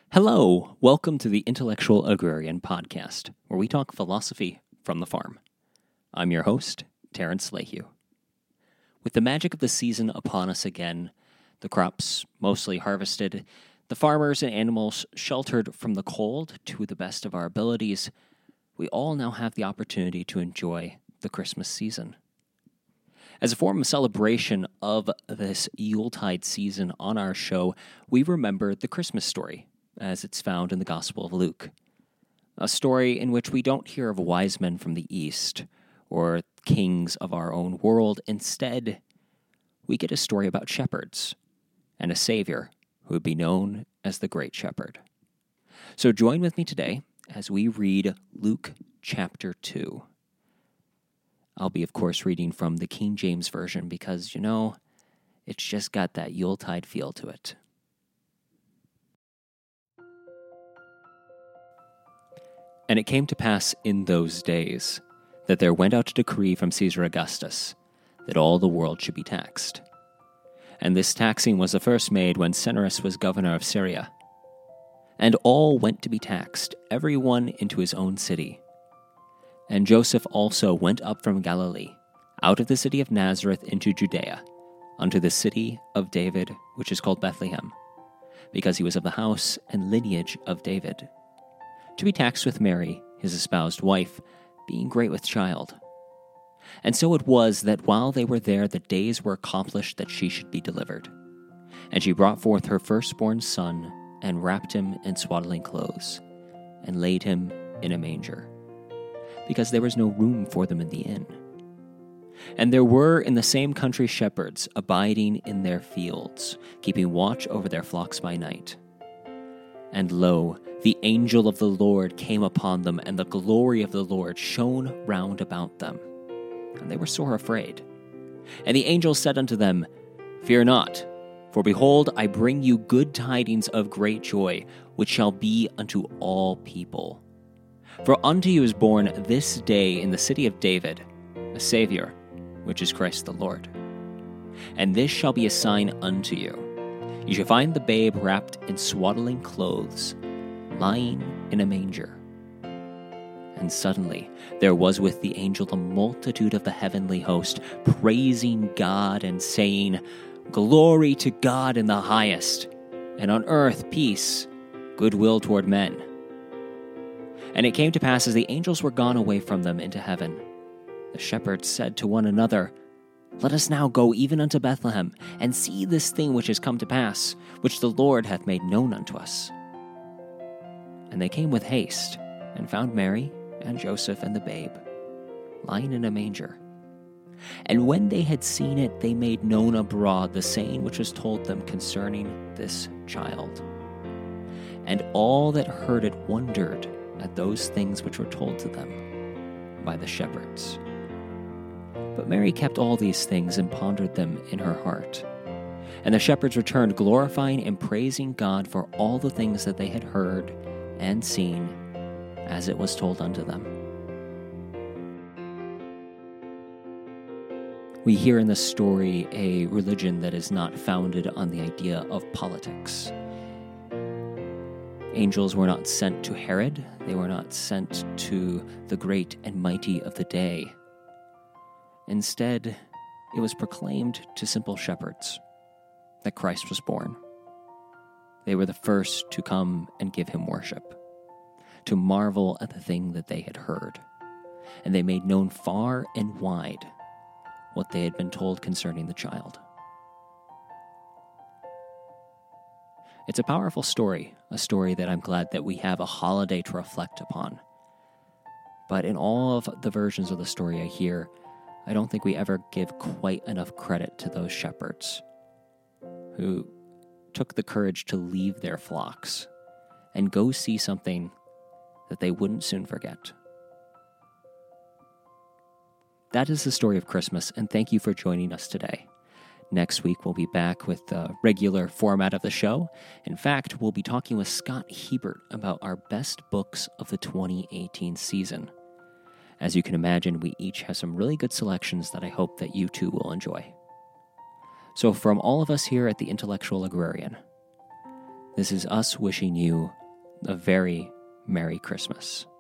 Hello, welcome to the Intellectual Agrarian Podcast, where we talk philosophy from the farm. I'm your host, Terrence Lehue. With the magic of the season upon us again, the crops mostly harvested, the farmers and animals sheltered from the cold to the best of our abilities, we all now have the opportunity to enjoy the Christmas season. As a form of celebration of this Yuletide season on our show, we remember the Christmas story, as it's found in the Gospel of Luke. A story in which we don't hear of wise men from the East or kings of our own world. Instead, we get a story about shepherds and a Savior who would be known as the Great Shepherd. So join with me today as we read Luke chapter 2. I'll be, of course, reading from the King James Version because, it's just got that Yuletide feel to it. And it came to pass in those days that there went out a decree from Caesar Augustus that all the world should be taxed. And this taxing was the first made when Cyrus was governor of Syria. And all went to be taxed, every one into his own city. And Joseph also went up from Galilee, out of the city of Nazareth into Judea, unto the city of David, which is called Bethlehem, because he was of the house and lineage of David, to be taxed with Mary, his espoused wife, being great with child. And so it was that while they were there, the days were accomplished that she should be delivered. And she brought forth her firstborn son, and wrapped him in swaddling clothes, and laid him in a manger, because there was no room for them in the inn. And there were in the same country shepherds abiding in their fields, keeping watch over their flocks by night. And lo, the angel of the Lord came upon them, and the glory of the Lord shone round about them. And they were sore afraid. And the angel said unto them, Fear not, for behold, I bring you good tidings of great joy, which shall be unto all people. For unto you is born this day in the city of David a Savior, which is Christ the Lord. And this shall be a sign unto you. You shall find the babe wrapped in swaddling clothes, lying in a manger. And suddenly there was with the angel a multitude of the heavenly host, praising God and saying, Glory to God in the highest, and on earth peace, goodwill toward men. And it came to pass, as the angels were gone away from them into heaven, the shepherds said to one another, Let us now go even unto Bethlehem, and see this thing which is come to pass, which the Lord hath made known unto us. And they came with haste, and found Mary and Joseph and the babe, lying in a manger. And when they had seen it, they made known abroad the saying which was told them concerning this child. And all that heard it wondered at those things which were told to them by the shepherds. But Mary kept all these things and pondered them in her heart. And the shepherds returned, glorifying and praising God for all the things that they had heard and seen, as it was told unto them. We hear in this story a religion that is not founded on the idea of politics. Angels were not sent to Herod. They were not sent to the great and mighty of the day. Instead, it was proclaimed to simple shepherds that Christ was born. They were the first to come and give him worship, to marvel at the thing that they had heard. And they made known far and wide what they had been told concerning the child. It's a powerful story, a story that I'm glad that we have a holiday to reflect upon. But in all of the versions of the story I hear, I don't think we ever give quite enough credit to those shepherds who took the courage to leave their flocks and go see something that they wouldn't soon forget. That is the story of Christmas, and thank you for joining us today. Next week, we'll be back with the regular format of the show. In fact, we'll be talking with Scott Hebert about our best books of the 2018 season. As you can imagine, we each have some really good selections that I hope that you too will enjoy. So from all of us here at the Intellectual Agrarian, this is us wishing you a very Merry Christmas.